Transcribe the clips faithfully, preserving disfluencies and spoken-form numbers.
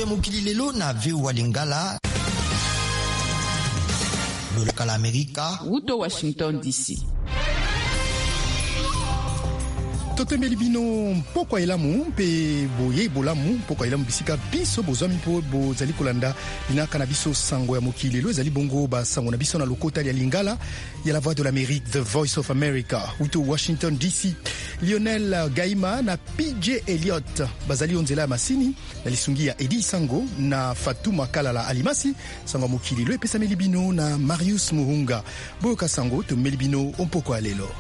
mokili lelo na V O A Lingala. Lolaka la Amerika. Uto Washington D C. Totemeli bino mpoko elamu mpe boye bolamu mpoko elamu bisika biso bozwami mpo bozali kolanda linaka na biso sango ya mokili lelo ezali bongo basango na biso na lokota ya Lingala ya la voix de l'Amérique, the voice of America, uto Washington D C. Lionel Gaima na P J Elliott bazali onzela ya masini na lisungi ya Edi Sango na Fatuma Kalala Alimasi. Sango ya mokili lelo epesameli bino na Marius Muhunga. Boyoka sango tomeli bino mpoko ya lelo.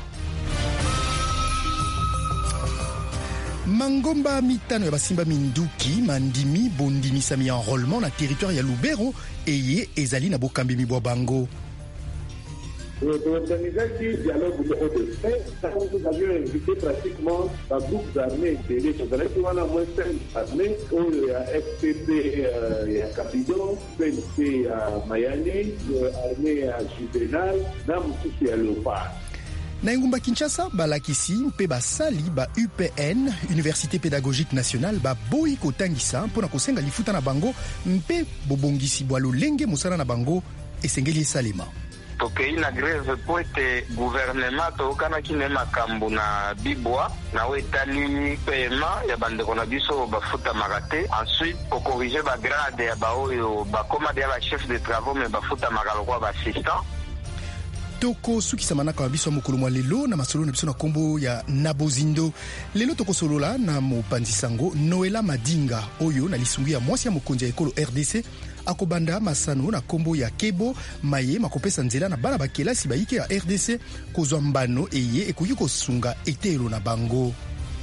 Mangomba mitano ya basimba minduki mandimi bondimisami enrôlement na territoire ya Lubero eye ezali na bokambi mibwa bango. L'organisation dialogue de paix, nous avions invité pratiquement la groupe d'armées et les organisations à moins cinq armées, il y a F P P, il y a Capidon, P N C à Mayani, l'armée à Juvenal, dans Moussousi à Léopard. Na Ngumba Kinshasa balakisi mpe basali ba U P N Université Pédagogique Nationale ba boyi kotangisa mpona kosenga lifuta na bango mpe bobongisi bwa lolenge mosala na bango esengeli esalema. Tokei na grève po ete gouvernement tokanaki ne makambo na bibwa na wetali paiement ya bandeko na biso bafuta makate. Ensuite kokorige ba grade ya baoyo bakoma de ba chef de travaux me bafuta makalo kwa ba assistant. Toko sukisa manaka biso mokolo mwa lelo na masolo na biso na kombo ya Nabozindo. Lelo toko solola na mopanzi sango Noela Madinga oyo na lisungi ya mwasi ya mokonzi ya ekolo R D C akobanda masano na kombo ya Kebo Maye makopesa nzela na bana bakelasi baike ya R D C kozwa mbano eye ekoki kosunga etelo na bango.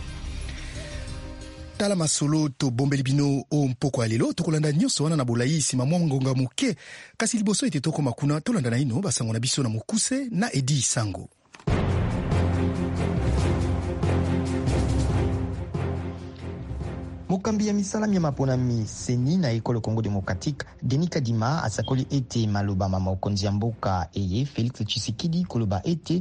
Tala masolo to bombeli bino o mpoko ya lelo tokolanda nyonso wana na bolai sima mwa ngonga moke kasi liboso ete toko makuna tolanda na ino basango na biso na mokuse na Edi Sango. Mokambi ya misala ya maponami seni na ekolo Congo Démocratique Denis Kadima asakoli ete maloba mama okonzi ya mboka eye Félix Tshisekedi koloba ete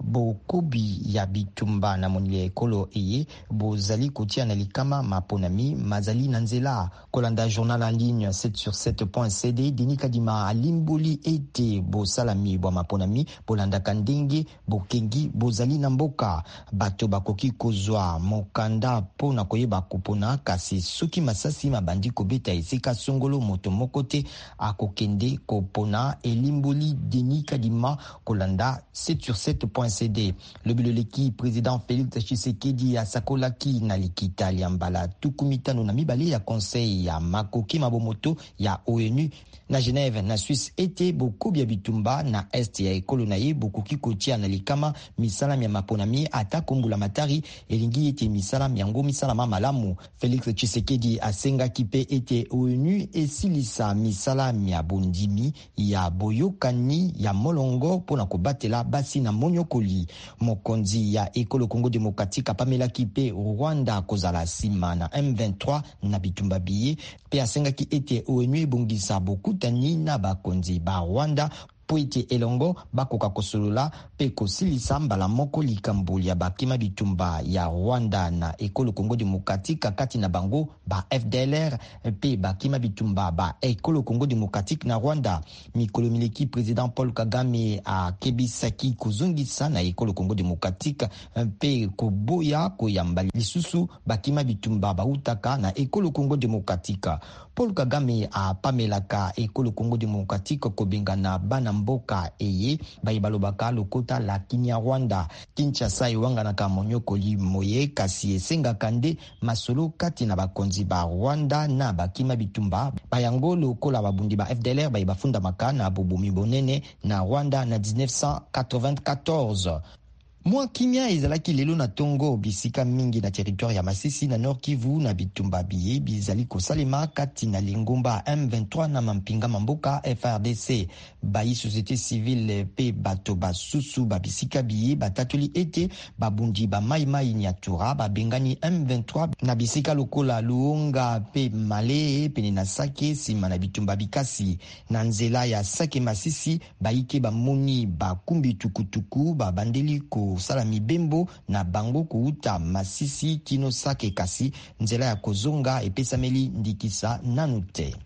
bokobi ya bitumba na monile ekolo eye bozali kotia na likama maponami mazali na nzela. Kolanda journal en ligne sept sur sept point c d Denis Kadima alimboli ete bosalami bwa maponami bolanda kandenge bokengi bozali na mboka bato bakoki kozwa mokanda pona koyeba kupona kasi soki masasi mabandi kobeta esika songolo moto mokote akokende kopona elimboli Denis Kadima kolanda sept sur sept point c d. Le biloleki président Félix Tshisekedi asakolaki na likita liambala tukumitano na mibale ya conseil ya makoki mabomoto ya O N U na Genève na Suisse ete bokobi ya bitumba na est ya ekolo na ye bokoki kotia na likama misala ya maponami ata kombula matari elingi ete misala yango misala malamu. Félix Tshisekedi asengaki pe ete O N U esilisa misala ya bondimi ya boyokani ya molongo pona kobatela basi na monyokoli. Mokonzi ya ekolo Congo Démocratique apamelaki pe Rwanda kozala sima na M vingt-trois na bitumba biye pe asengaki ete O N U ebongisa bokutani na bakonzi ba Rwanda po ete elongo bakoka kosolola pe kosilisa mbala moko likambo ya bakima bitumba ya Rwanda na ekolo Congo Démocratique kati na bango ba F D L R pe bakima bitumba ba ekolo Congo Démocratique na Rwanda. Mikolo mileki président Paul Kagame a kebisaki kozongisa na ekolo Congo Démocratique pe koboya koyamba lisusu bakima bitumba bautaka na ekolo Congo Démocratique. Paul Kagame a pamelaka ekolo Congo Démocratique kobengana bana mboka eye bayibalobaka lokota la kinya Rwanda. Kinshasa iwanganaka monyokoli moye kasi esenga kande masolo kati na bakonzi ba Rwanda na bakima bitumba bayango lokola babundi ba F D L R bayibafunda makana bobomi bonene na Rwanda na dix-neuf cent quatre-vingt-quatorze. Mwa kimia ezalaki lelo na tongo bisika mingi na territoire ya Masisi na Nord Kivu na bitumba biye bizali kosalema kati na lingomba M vingt-trois na mampinga mamboka F R D C. Bayi société civile pe bato basusu babisika biye batatuli ete babundi ba mai mai nyatura babengani M vingt-trois na bisika lokola Luonga pe Male pe na Sake sima na bitumba bikasi na nzela ya Sake Masisi bayike bamoni bakumbi tukutuku babandeli ko kosala mibembo na bango kuuta Masisi kino Sake kasi nzela ya kozonga epesameli ndikisa nanu te.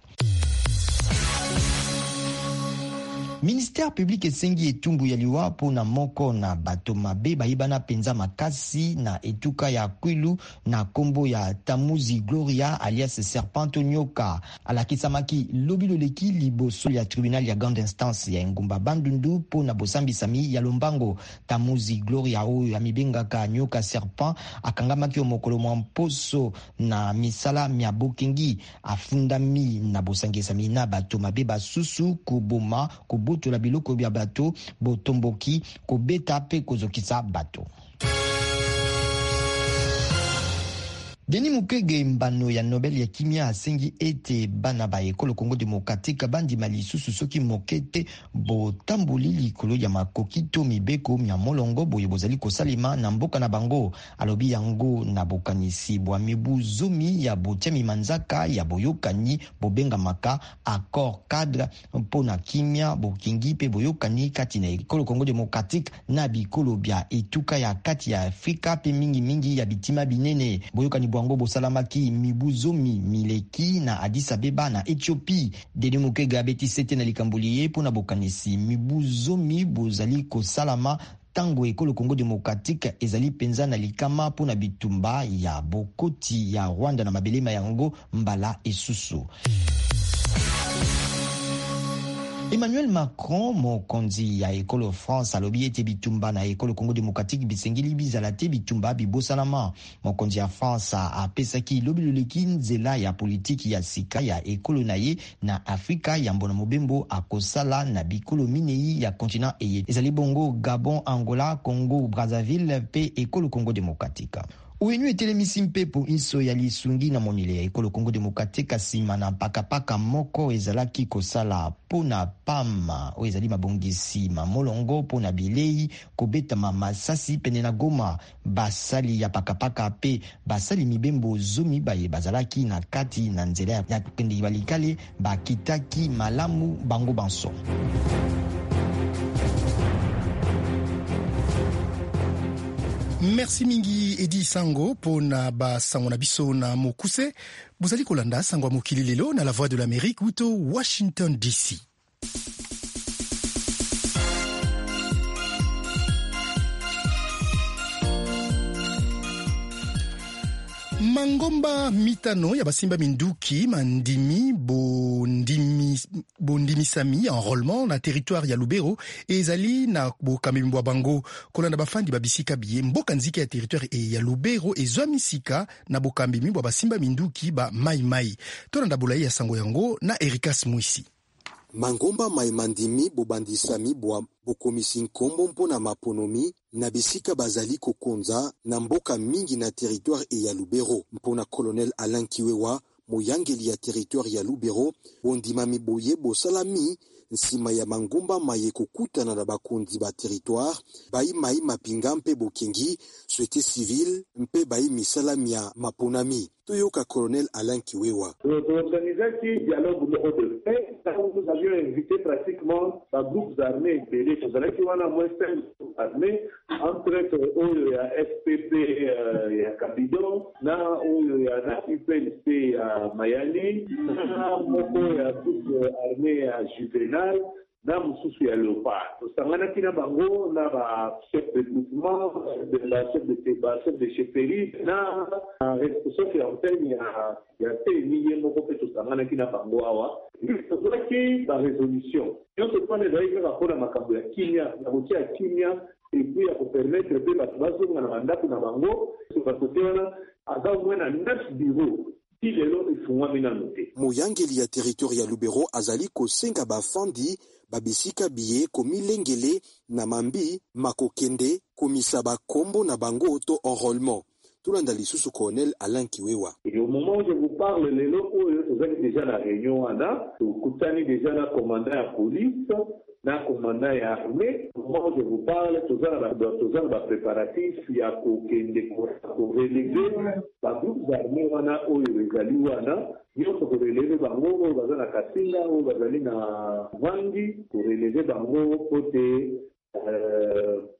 Ministère public esengi etumbu ya liwa pona moko na bato mabe bayibana penza makasi na etuka ya Kwilu na kombo ya Tamuzi Gloria alias Serpento Nyoka. Alakisamaki lobilo leki liboso ya tribunal ya grande instance ya Ngumba Bandundu pona bosambi sami ya lombango. Tamuzi Gloria oyo amibengaka Nyoka Serpent akangamaki omokolo mwa mposo na misala mya bokengi afundami na bosangi sami na bato mabe basusu kuboma kubu boto la biloko bya bato botomboki kobeta pe kozokisa bato. Denis Mukwege mbano ya Nobel ya kimia asengi ete bana ba ekolo Congo Démocratique bandi malisusu soki mokete bo tambuli likolo ya makoki to mibeko mya molongo boye bozali kosalima na mboka na bango. Alobi yango na bokanisi bwa mibu zomi ya botiami manzaka ya boyokani bobenga maka accord cadre mpona kimia bokingi pe boyokani kati na ekolo Congo Démocratique na bikolo bya etuka ya kati ya Afrika pe mingi mingi ya bitima binene. Boyokani bango bosalamaki mibuzomi mileki na Addis Abeba na Ethiopie. Denis Mukwege abeti sete na likambuliye pona bokanisi mibuzomi bozali kosalama tango ekolo Congo Démocratique ezali penza na likama pona bitumba ya bokoti ya Rwanda na mabelema yango mbala esusu. Emmanuel Macron mokonzi ya ekolo France alobi ete bitumba na ekolo Congo Démocratique bisengeli bizala te bitumba bibosanama. Mokonzi ya France apesaki lobilo leki nzela ya politiki ya sika ya ekolo na ye na Afrika ya mbona mobembo akosala na bikolo minei ya kontinent eye ezali bongo Gabon, Angola, Congo Brazzaville pe ekolo Congo Démocratique. Uenu etelemisi mpepo inso ya lisungi na monile ya ekolo Congo Démocratique asima na pakapaka moko ezalaki kosala pona pama o ezali mabongisi mamolongo pona bilei kobeta masasi pene na Goma. Basali ya pakapaka pe basali mibembo zomi baye bazalaki na kati na nzela ya kende balikale bakitaki malamu bango banso. Merci mingi Edi Sango pona ba sango na biso na mokuse. Bozali kolanda sango ya mokili lelo na la voix de l'Amérique uto Washington D C. Mangomba mitano ya basimba minduki mandimi bondimi bondimisami enrôlement na territoire ya Lubero ezali na bokambi bango kolanda bafandi babisika biye mboka nzika ya territoire e ya Lubero ezwamisika na bokambi mibwa basimba minduki ba mai mai tolanda bulayi ya sango yango na Ericas Mwisi. Mangomba maimandimi bobandisami bwa bokomisi nkombo mpona maponomi na bisika bazali kokonza na mboka mingi na territoire e ya Lubero mpona colonel Alain Kiwewa moyangeli ya territoire ya Lubero bondimami boye bosalami nsima ya Mangomba maye kokutana na bakonzi ba territoire bai mai mapinga mpe bokengi société civile mpe bai misalami ya maponami. Toyoka colonel Alain Kiwewa. L'organisation dialogue de paix, nous avions invité pratiquement les groupes armés belés, qui ont moins cinq armés, entre eux, il y a S P P, il y a Kabidon, il y a U P N C à Mayani, il y a groupes armés à Juvenal, na mususu ya Léopard. Sangana kina bango na ba chef de groupement, de la chef de chef de chefferie, na responsable ya antenne ya ya teni moko pe sangana kina bango awa. Tozaki ba résolution. Yo se pone d'ailleurs rapport à makambo ya kimia, na boki ya kimia et puis ya permettre pe ba bazonga na mandato na bango, so ba totela aga mwana neuf bureaux. Moyangeli ya territoire ya Lubero azali kosenga bafandi babisika biye komilengele na mambi makokende komisa bakombo na bango to enrôlement. Tulanda lisusu colonel Alain Kiwewa. Et au moment où je vous parle, les locaux, vous avez déjà la réunion Anna, vous avez déjà la commandant à police, na commandant ya armée. Au moment où je vous parle, tout ça la préparatif, il y a kokende ko reléguer ba groupe armés wana oyo ezali wana, yo ko reléguer bango bazana kasinga ou bazali na Vangi, ko reléguer bango côté euh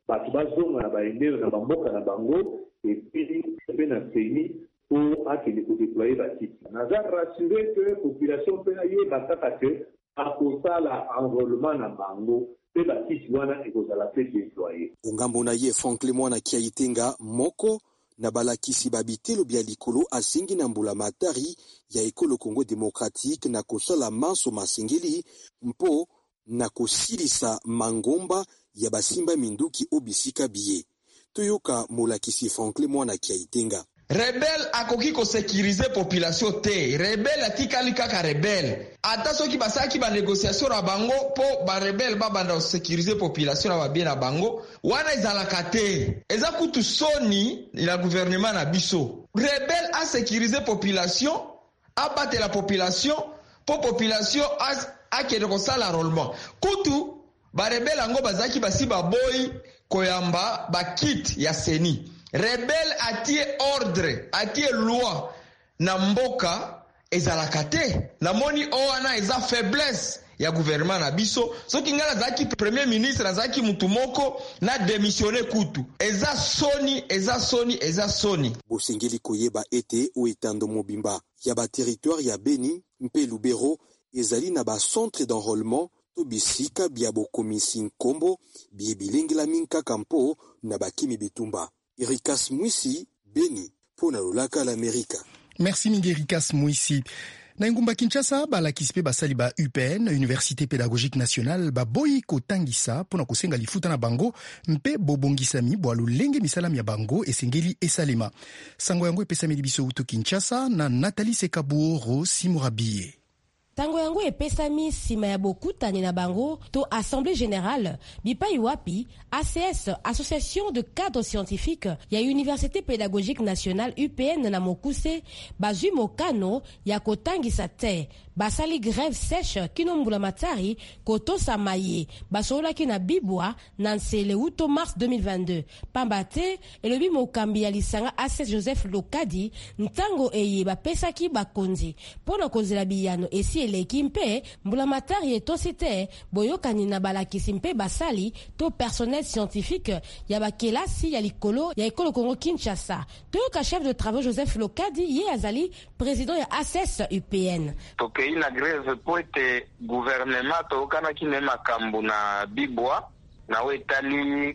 bato bazonga na baendelo na bamboka na bango epi mpe na seni mpo akende kodeploye bakiti. Naza rassure ke population mpe nayeba kaka te akosala enrôlement na bango mpe bakiti wana ekozala mpe deploye. Ongambo na ye Franklin Mwana Kiaitenga moko na balakisi babitelo bya likolo asingi na mbula matari ya ekolo Congo Démocratique na kosala manso masengeli mpo na kosilisa mangomba ya basimba minduki obisika biye. Toyoka molakisi Franklin Mwana Kiaitenga. Rebel akoki ko sécuriser population te. Rebel atikali kaka rebel. Ata soki basaki ba négociation na bango po ba rebel ba banda sécuriser population na ba bien na bango. Wana ezalaka te. Eza kutu soni la gouvernement na biso. Rebel a sécuriser population, abattre la population, po population a a kede ko sala enrôlement. Kutu ba rebel ango bazaki basi ba boy koyamba ba kit ya seni. Rebel atie ordre, atie loi na mboka ezalaka te. Na moni oana eza faiblesse ya gouvernement na biso. Soki ngala zaki premier ministre na zaki mutu moko na démissionner kutu. Eza soni, eza soni, eza soni. Bosengeli koyeba ete o etando mobimba ya ba territoire ya Beni, mpe Lubero ezali na ba centre d'enrôlement to bisika bya bokomisi nkombo bie bilengela minka kampo na bakimi bitumba. Erikas Mwisi, Beni, pour Nalolaka l'Amérique. Merci mingi Erikas Mwisi. Na ngumba Kinshasa, balakisi pe basali ba U P N, Université Pédagogique Nationale, ba boyi kotangisa pona kosenga lifuta na bango, mpe bobongisami bo alulenge misalam ya bango esengeli esalema. Sango yango epesami libiso uto Kinshasa na Nathalie Sekabuoro Simurabie. Tango yango epesami sima ya bokutani na bango to Assemblée Générale bipai wapi A C S Association de cadres scientifiques ya Université Pédagogique Nationale U P N na Mokuse bazui mokano ya kotangisa te basali grève sèche kino mbula matari koto samaye basola ki na bibwa na nsele uto mars deux mille vingt-deux pambate elobi mokambi ya lisanga A C S Joseph Lokadi ntango eye bapesaki bakonzi pona kozela biyano esi eleki mpe mbula matari etosi te boyokani na balakisi mpe basali to personnel scientifique ya bakelasi ya likolo ya ekolo Congo Kinshasa. Toyoka chef de travaux Joseph Lokadi ye azali président ya A C S U P N. Tokei na grève po ete gouvernement toyokanaki ne makambo na bibwa na wetali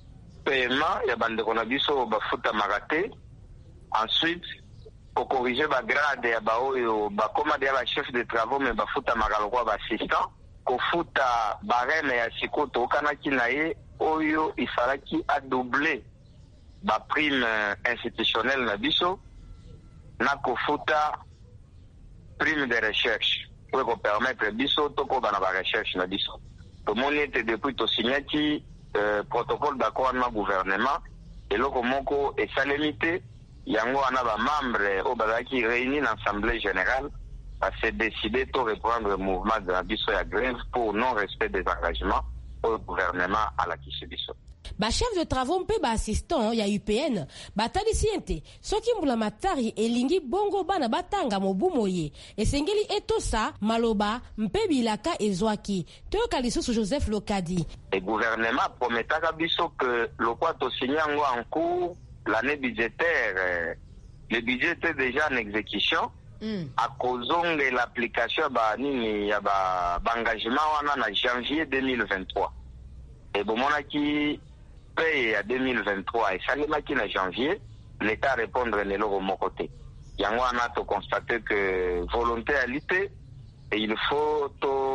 paiement ya bandeko na biso bafutamaka te. Ensuite pour corriger ba grade ya ba oyo bakoma de ba chef de travaux mais bafutamaka lokwa ba assistant kofuta barème ya siko toyokanaki na ye oyo isalaki a doubler ba prime institutionnelle na biso na kofuta prime de recherche pour qu'on permettre biso to ko bana ba recherche na biso to moni ete depuis to signati euh, protocole d'accord na gouvernement et loko moko et salemité yango ana ba membre o bazaki réuni na assemblée générale a se décider to reprendre le mouvement de la biso ya grève pour non respect des engagements au gouvernement à la Kishibiso. Ba chef de travaux mpe ba assistant ya U P N batali siente soki mbula matari elingi bongo bana batanga mobumo ye esengeli etosa maloba mpe bilaka ezwaki toyoka lisusu Joseph Lokadi. Le gouvernement prometaka biso que le quoi to signé en cours l'année budgétaire euh, le budget était déjà en exécution mm. à cause de l'application ba nini ya ba engagement wana na janvier deux mille vingt-trois et bon mona ki paye à deux mille vingt-trois et salimaki na janvier l'état répondre ne lo mon côté yango ana to constater que volonté alité et il faut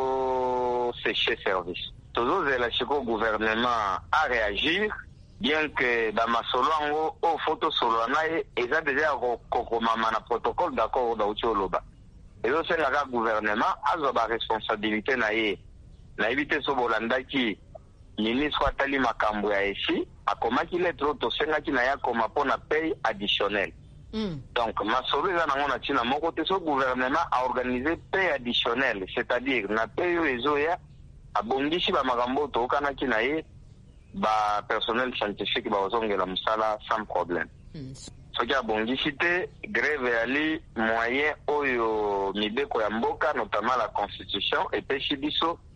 to sécher service toujours la chiko gouvernement à réagir bien que dans ma solongo au photo solona et ça déjà ko mama na protocole d'accord da utioloba et donc c'est la gouvernement a ba responsabilité na ye na éviter so bolandaki ministre atali makambo ya ici akomaki lettre to sengaki na ya koma pona paye additionnel. Mm. Donc masolo eza nango na tina moko te so gouvernement a organisé paye additionnel, c'est-à-dire na paye ezoya abongisi ba makambo to kanaki na ye ba personnel scientifique ba ozongela musala sans problème. Mm. Soki abongisi te grève ali moyen oyo mibeko ya mboka notamment la constitution et peshi biso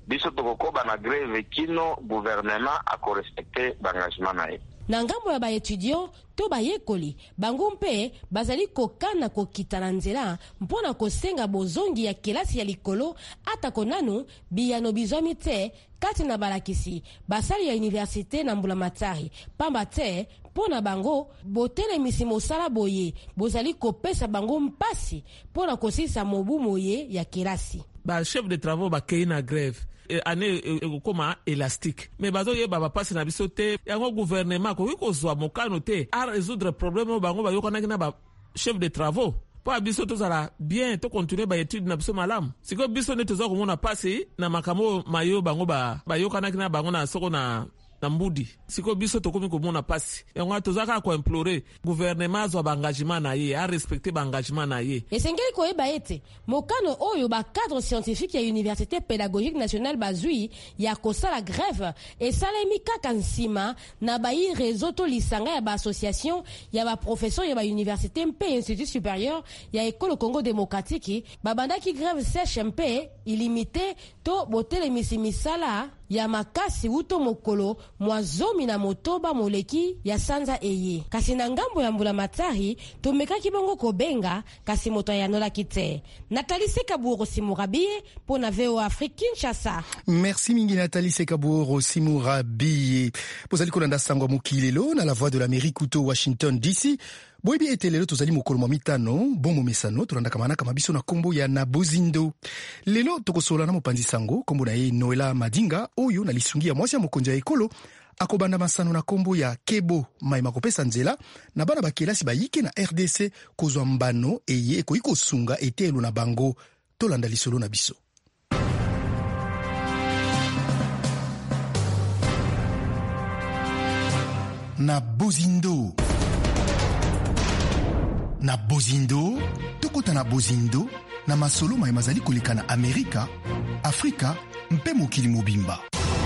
biso tokokoba na grève kino gouvernement akorespecte bangagement na ye. Na ngambo ya baetudiant to bayekoli bango mpe bazali kokana kokita na nzela mpona kosenga bozongi ya kelasi ya likolo atako nanu biyano bizwami te kati na balakisi basali ya universite na Mbulamatari pamba te pona bango botelemisi mosala boye bozali kopesa bango mpasi pona kosisa mobu moye ya kelasi. Ba chef de travaux ba kei na grève ane ekokoma élastique mais bazoyeba bapasi na biso te yango gouvernement koki kozwa mokano te a résoudre problème bango bayokanaki na ba chef de travaux po biso tozala bien to continuer ba étude na biso malamu siko biso ne toza komona pasi na makambo mayo bango ba bayokanaki na bango na soko na na mbudi siko biso tokomi komona pasi yango tozaka ko implorer gouvernement zwa ba engagement na ye a respecter ba engagement na ye. Esengeli koyeba ete mokano oyo ba cadre scientifique ya Université pédagogique nationale bazui ya kosala grève esalemi kaka nsima na bayi réseau to lisanga ya ba association ya ba professeur ya ba université mpe institut supérieur ya école Congo démocratique babandaki grève sèche mpe illimité to botelemisi misala ya makasi uto mokolo mwazomi na motoba moleki ya sanza eye. Kasi na ngambo ya Mbulamatari tomekaki bongo kobenga kasi moto ya nola kite. Nathalie Sekaburo Simurabie pour na V O Afrique Kinshasa. Merci mingi Nathalie Sekaburo Simurabie. Pozali kolanda sangwa mokilelo na la voix de l'Amérique uto Washington D C. Boyebi ete lelo tozali mokolo mwa mitano bomo mesano tolanda kamana kama biso na kombo ya Nabozindo. Lelo tokosola na mopanzi sango kombo na ye Noela Madinga oyo na lisungi ya mwasi ya mokonzi ya ekolo akobanda masano na kombo ya Kebo maima kopesa nzela na bana bakelasi bayike na R D C kozwa mbano eye ekoki kosunga etelo na bango tolanda lisolo na biso. Nabozindo na Bozindo, tokota na Bozindo, na masolo ma mazali koleka na Amerika, Afrika, mpe mokili mobimba.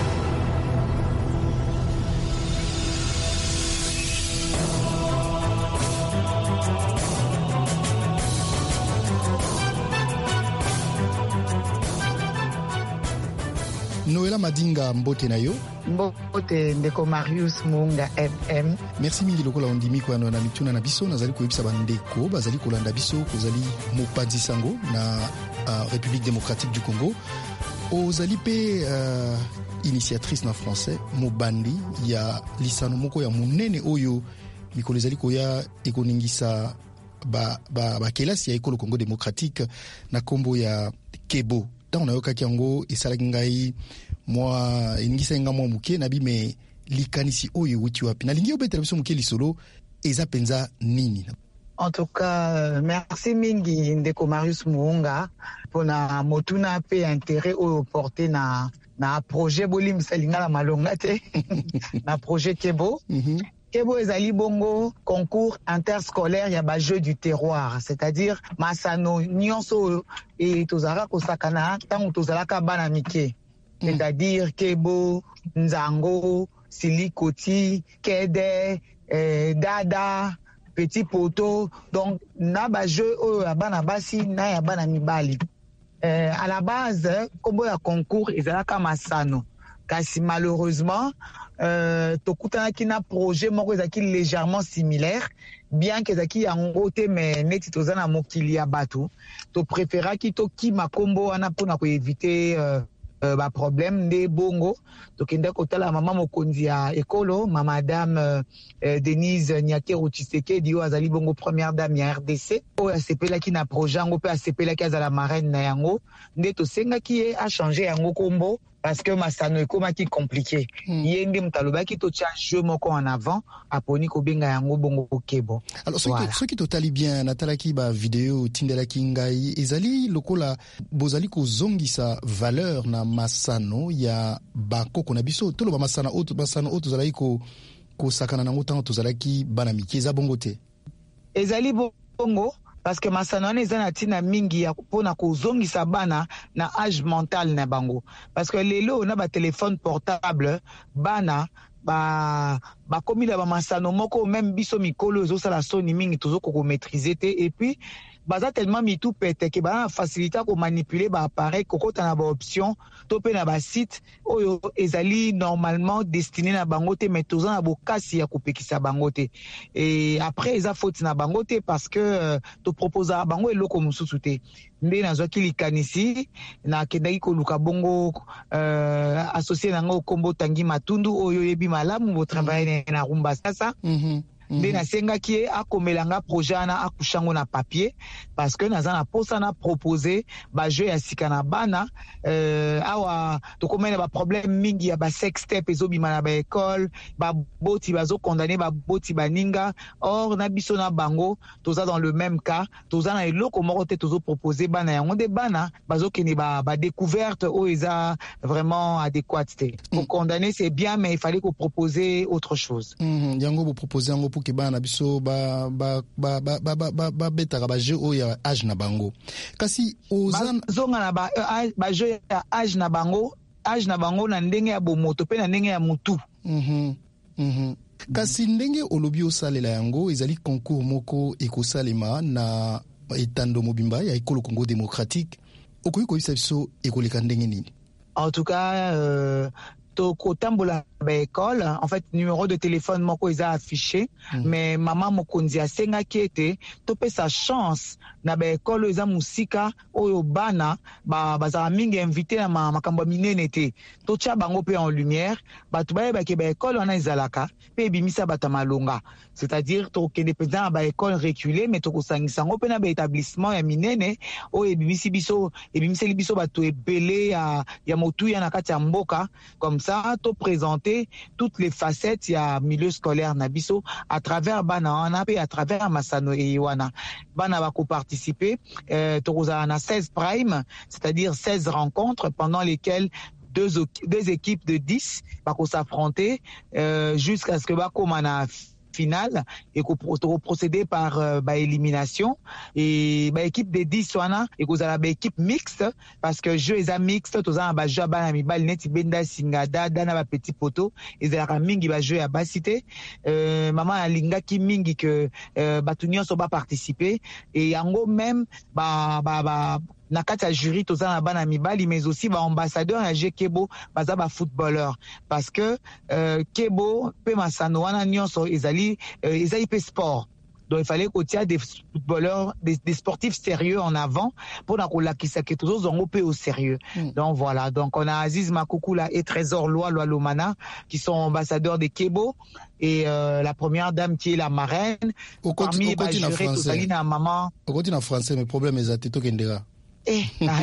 Noela Madinga mbote na yo. Mbote ndeko Marius Munga F M. Merci mingi lokola ondimi kwa na mituna na biso nazali koyebisa bandeko bazali kolanda biso kozali mopanzi sango na uh, République démocratique du Congo. Ozali pe uh, initiatrice na français mobandi ya lisano moko ya munene oyo mikolo ezali koya ekoningisa ba ba ba kelasi ya ekolo Congo démocratique na kombo ya Kebo. Tant on a yoka kiango esalaki ngai mwa ingisa nga mwa muke na bime likanisi oyo wuti wapi na lingi obetela biso muke lisolo eza penza nini. En tout cas, merci mingi ndeko Marius Muunga pona motuna pe intérêt oyo porté na na projet bolim salinga la malonga te na projet Kebo. Mm-hmm. Kebo ezali bongo concours interscolaire ya ba jeu du terroir, c'est-à-dire masano nyonso et tozara kosakana tango tozalaka bana mike, c'est-à-dire Kebo, Nzango, Silikoti, Kede, eh, Dada, Petit Poto, donc na ba jeu oyo ya bana basi na ya bana mibali. Euh, à la base, kombo ya concours ezalaka masano, kasi malheureusement Euh, tokutana na projet moko ezaki légèrement similaire, bien que ezaki yango te mais neti tozana mokili ya bato to préféra ki to ki makombo ana pona ko éviter euh, euh, ba problème de bongo tokenda kotala mama mokonzi ya ekolo mama madame euh, Denise Nyakero Tshisekedi o azali bongo première dame ya R D C o asepela ki na projet yango pe asepela ki azala marraine na yango nde to senga ki a changer yango kombo parce que masano ekoma ki compliqué. Mm. Yende mtaloba ki to tia jeu moko en avant aponi ko benga yango bongo Kebo. Alors ceux voilà. qui ceux qui totali bien natala ki ba vidéo tindela ki ngai ezali lokola bozali ko zongisa valeur na masano ya bakoko na biso tolo ba masana auto masano auto zalaki ko ko sakana na ngota to zalaki bana mikeza bongo te. Ezali bongo parce que masano eza na tina mingi ya pona kozongisa bana na âge mental na bango parce que lelo na ba téléphone portable bana ba bakomi na bamasano moko même biso mikolo ezosala soni mingi tozokoko maîtriser te, et puis baza tellement mitu pete ke bana facilité ko manipuler ba appareil kokota na ba option to pe na ba site oyo ezali normalement destiné na bango te, mais toza na bokasi ya kopekisa bango te. Et après eza faute na bango te parce que euh, to proposa bango eloko mususu te. Nde nazwaki likanisi na kendaki koluka bongo euh, associé nango kombo Tangi Matundu oyo yebi malamu bo travailler na rumba sasa. Mm-hmm. Nde nasengaki ye akomelanga projet ana akushango na papier parce que naza na posa na proposer ba jeu ya sika na bana euh, awa tokomena ba problème mingi ya ba sex step ezobima na ba école ba boti bazo condamner ba boti baninga. Or na biso na bango toza dans le même cas, toza na eloko moko te tozo proposer bana yango de bana bazo kene ba ba découverte o eza vraiment adéquate te. Pour mm. condamner c'est bien, mais il fallait qu'on proposer autre chose. Mm, yango vous proposer yango ke bana biso ba ba ba ba ba ba ba betaka ba jeu o ya âge na bango kasi ozana zonga na ba ba jeu ya âge na bango âge na bango na ndenge ya bomoto pe na ndenge ya mutu. Mhm mhm kasi ndenge olobi osalela yango ezali concours moko ekosalema na etando mobimba ya ekolo Congo démocratique okoyi koyisa biso ekoleka ndenge nini? En tout cas euh, kotambola ba école, en fait numéro de téléphone moko eza affiché, mm. mais maman mokonzi asenga kiete tope sa chance na ba école eza musika oyo bana ba bazara mingi invité na makambo minene te to tia bango pe en lumière batu ba ba ke ba école wana ezalaka pe bimisa bata malonga, c'est-à-dire to kende pendant ba école reculée mais to kosangisa ngo pe na ba établissement ya minene oyo bimisi biso e bimisi biso batu ebele ya ya motuya na kati ya mboka. Comme ça to présenter toutes les facettes ya milieu scolaire na biso à travers bana wana pe à travers masano e wana bana ba ko participer euh, toza na seize prime, c'est-à-dire seize rencontres pendant lesquelles deux deux équipes de dix ba ko s'affronter euh, jusqu'à ce que ba komana finale et qu'on procéder par euh, bah, élimination et bah, équipe de dix wana et qu'on a bah, équipe mixte parce que jeu est mixte tous en bas jeu bana mi bal net benda singada dana ba petit poteau et zara mingi ba jeu à basité euh, maman alinga ki mingi que euh, batunion so ba participer et yango même ba ba ba na kati ya jury toza na bana mibali mais aussi ba ambassadeur ya G Kebo baza ba footballeur parce que euh, Kebo pe masano wana nyonso ezali euh, ezali pe sport. Donc il fallait qu'on tienne des footballeurs, des, des sportifs sérieux en avant pour la kisa que tous ont peu au sérieux. Mm. Donc voilà, donc on a Aziz Makoukoula et Trésor Loi Loi Lomana qui sont ambassadeurs des Kebo et euh, la première dame qui est la marraine. Au continent français. Maman. Au continent français, mais problème est à Tito Kendera. Eh,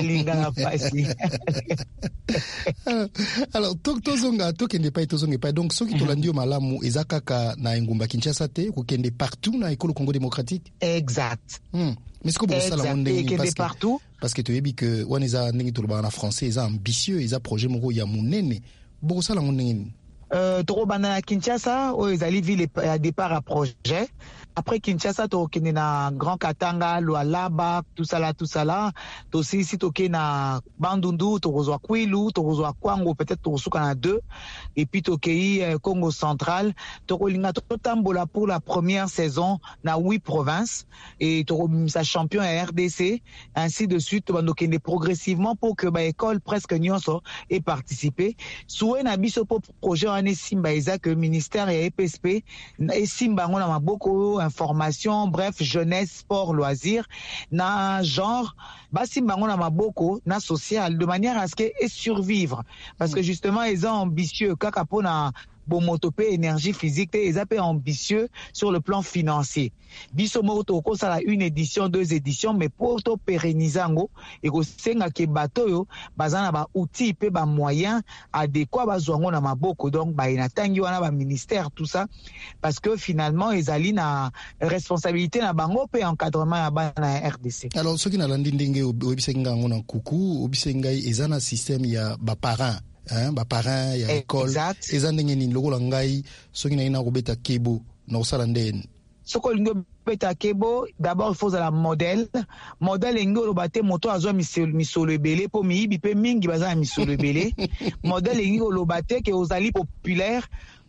alors tozonga tokende pa tozonga pa donc soki tolandi malamu ezakaka na ngumba Kinshasa te ko kende partout na ekolo Congo démocratique. Exact. Hmm. Mais ce que vous savez on est parce partout parce que tu yebi que waneza ndenge toloba na français eza ambitieux eza projet moko ya munene boko sala ndenge euh toro banda na Kinshasa o ezali ville à départ à projet. Après Kinshasa to kende na Grand Katanga, Lualaba, tout ça là tout ça là to si si to na Bandundu, to rozwa Kwilu, to rozwa Kwango, peut-être to rosuka na deux et puis to kei euh, Congo central to linga to tambola pour la première saison na huit provinces et to sa champion à R D C ainsi de suite to bando kende progressivement pour que ba école presque nyonso ait participé soué na biso pour projet ane simba eza que ministère et E P S P et simba ngona maboko information, bref, jeunesse, sport, loisirs, na genre, basi bango na maboko, na social, de manière à ce qu'elle survivre. Parce que justement, ils sont ambitieux, kaka pona bomotopé énergie physique, ils sont ambitieux sur le plan financier. Biso moto ko sala une édition, deux éditions, mais pour to pérenniser ngo, et ko senga ke bato yo, bazana ba outils pe ba moyens adéquats bazwango na maboko, donc ba inatangi wana ba ministère tout ça, parce que finalement ils ali na responsabilité na bango pe encadrement ya ba na R D C. Alors ce qui na landi ndenge obisenga ngo na kuku, obisenga ezana système ya ba parents. Hein, ba parents ya école eza ndenge nini lokola ngai soki na ina kobeta kebo na osala ndeni soko lingo beta kebo d'abord il faut la modèle modèle ngo lobate moto azwa misolo ebele po miyibi pe mingi baza misolo ebele modèle ngo lobate ke ozali populaire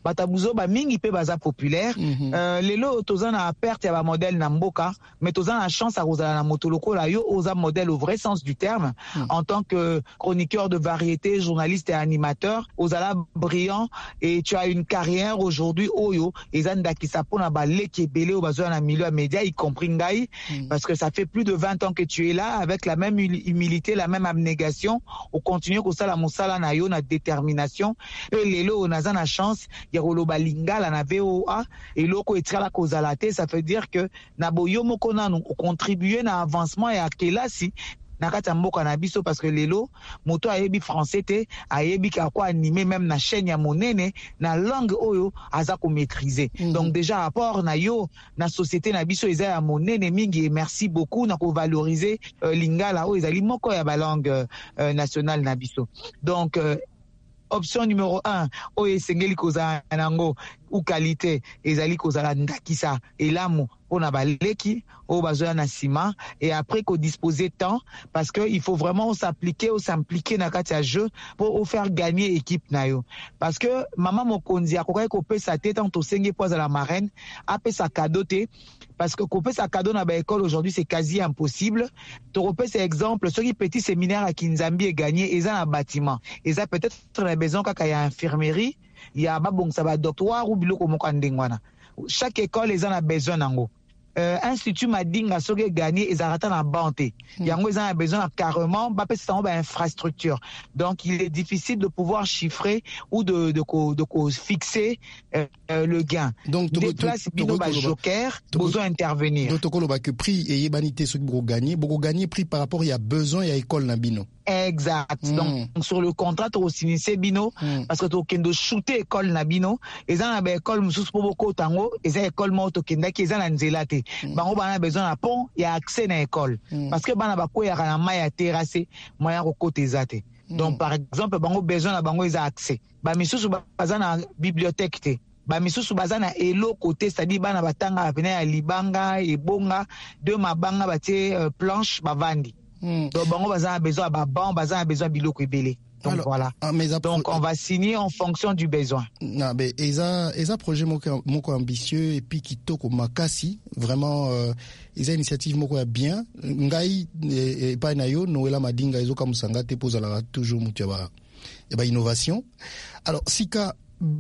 batabuzo ba mingi pe baza populaire. Mm-hmm. euh, lelo toza na perte ya ba modèle na mboka, mais toza na chance à kozala na motoloko la yo oza modèle au vrai sens du terme. Mm. En tant que chroniqueur de variété, journaliste et animateur, ozala brillant et tu as une carrière aujourd'hui oyo ezanda ki sapona ba leki belé au bazo na milieu média y compris ngai, mm. parce que ça fait plus de vingt ans que tu es là avec la même humilité, la même abnégation, on continue ko sala mosala na yo na détermination. Et lelo on a na chance ya koloba lingala na V O A et loko etrala kozala te, ça veut dire que na boyo moko nanu contribuer na avancement ya kelasi na kati mboka na biso, parce que lelo moto ayebi français te ayebi ka ko animer même na chaîne ya monene na langue oyo aza ko maîtriser. Mm-hmm. Donc déjà rapport na yo na société na biso eza ya monene mingi, et merci beaucoup na ko valoriser euh, lingala oyo ezali moko ya ba langue euh, nationale na biso. Donc euh, option numéro un, oyo esengeli kozala nango ou qualité ezali kozala ndakisa elamu pona baleki o bazoya na sima, et après qu'on disposer temps, parce que il faut vraiment s'appliquer ou s'impliquer na kati ya jeu pour faire gagner équipe na yo, parce que maman mokonzi akokai ko pesa te tant to senge poza la marraine a pesa cadeau te, parce que ko pesa cadeau na ba école aujourd'hui c'est quasi impossible. To repère ces exemples, ceux qui petit séminaire à Kinzambi est gagné, ils ont un bâtiment, ils ont peut-être la besoin kaka ya infirmerie, il y a babong ça va doctoire ou biloko moko ndengwana. Chaque école ils ont a besoin nango. Euh, Institut Madinga soge gagné et arrêté na banté. Yango ils ont besoin carrément ba pesa ba infrastructure. Donc il est difficile de pouvoir chiffrer ou de de de, de, de fixer euh, euh, le gain. Donc des places bino ba joker besoin intervenir. Donc tokolo ba que prix et yebanité ce qui gagner, beaucoup gagner prix par rapport il y a besoin il y a école na bino. Exact. Mm. Donc sur le contrat tu signé bino mm. parce que tu kendo shooter école na bino et ça na école mususu po boko tango et ça école mo to kenda ki za na nzela te. Mm. Bango bana besoin na pont il y a accès na école mm. parce que bana ba ko ya na mai ya terrasse moya ko côté zate. Mm. Donc par exemple bango besoin na bango ils a accès. Ba misusu baza na bibliothèque te. Ba misusu baza na elo côté, c'est-à-dire bana batanga pena ya libanga et bonga de mabanga batie euh, planche bavandi. Mm. Donc bango baza besoin ba ban baza besoin biloko ebele. Donc alors, voilà. Ah, donc pro... on va signer en fonction du besoin. Non mais eza eza projet moko moko ambitieux et puis kitoko makasi, vraiment euh, eza initiative moko ya bien. Ngai e, e pa na yo Noela Madinga ezo kamusanga te pozala toujours mutu ya ba ya ba innovation. Alors sika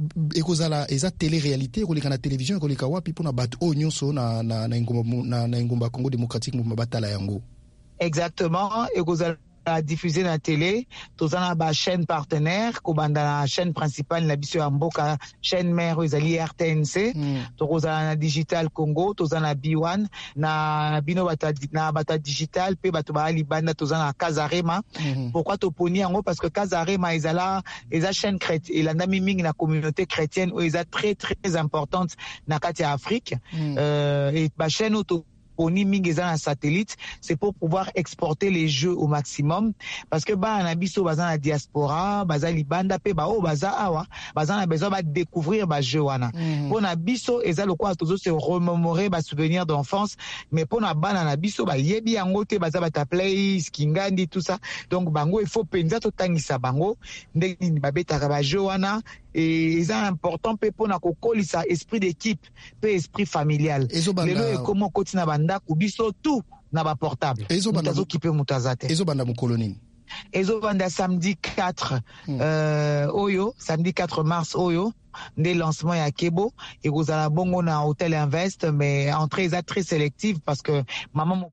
ekozala eza télé-réalité ekoleka na télévision ekoleka wapi pona bato o nyonso na na na ngomba na, na ngomba Congo démocratique mo batala yango. Exactement, ekozala diffusé na télé, tozana ba chaîne partenaire, kobanda na chaîne principale na biso ya mboka, chaîne mère ezali R T N C, mm. tozana na Digital Congo, tozana B one, na bino bata na bata digital pe bato ba libanda tozana Kazarema. Mm-hmm. Pourquoi toponi yango? Parce que Kazarema ezala eza chaîne chrétienne, elanda mingi na communauté chrétienne o eza très très importante na kati ya Afrique. Mm. Euh, et ba chaîne auto Oni mingeza na satellite, c'est pour pouvoir exporter les jeux au maximum, parce que ba na biso baza na diaspora, baza libanda pe ba o baza awa, baza na besoin ba découvrir ba jeux wana. Mm. Pour na biso eza lokwa tozo se remémorer ba souvenirs d'enfance, mais pour na bana na biso ba yebi yango te baza ba ta play skingandi tout ça. Donc bango il faut penza to tangisa bango ndeni ba betaka ba jeux wana. Et c'est important pour na kokolisa esprit d'équipe, pe esprit familial. Lelo e comment kotina banda kubiso tout na ba portable. Mutazo kipe mutazate. Ezo banda mukoloni. Ezo banda samedi quatre hmm. euh, Oyo, samedi quatre mars Oyo. Des lancements ya Kebo et vous allez bongo na Hôtel Invest, mais entrée est très sélective parce que maman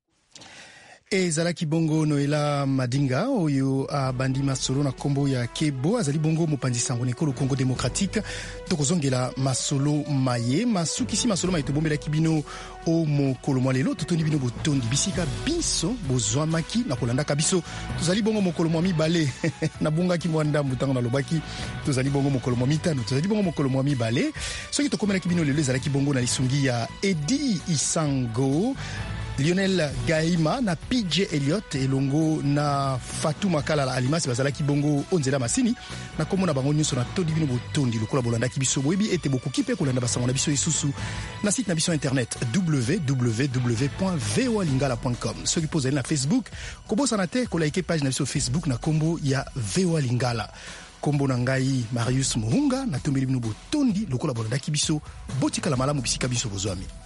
ezalaki bongo Noela Madinga oyo abandi masolo na kombo ya Kebo azali bongo mopanzi sango nekolo Congo démocratique tokozongela masolo maye masukisi masolo maye tobombelaki bino o mokolo mwa lelo totoni bino botondi bisika biso bozwamaki na kolandaka biso tozali bongo mokolo mwa mibale na bongaki mwa ndambu ntango nalobaki tozali bongo mokolo mwa mitano tozali bongo mokolo mwa mibale soki tokomelaki bino lelo ezalaki bongo na lisungi ya Eddie Isango, Lionel Gaima na P J Elliott elongo na Fatou Makala la Alimasi bazalaki bongo onzela masini na komo na bango nyonso na todi bino botondi lokola bolanda ki biso boyebi ete boku kipe kolanda basango na biso isusu na site na biso internet w w w point v o a lingala point com. Soki pozali na Facebook kobosa na te ko like page na biso Facebook na kombo ya V O A Lingala. kombo na ngai Marius Muhunga, na tombeli bino botondi lokola bolandaki biso, botikala malamu bisika biso bozwami.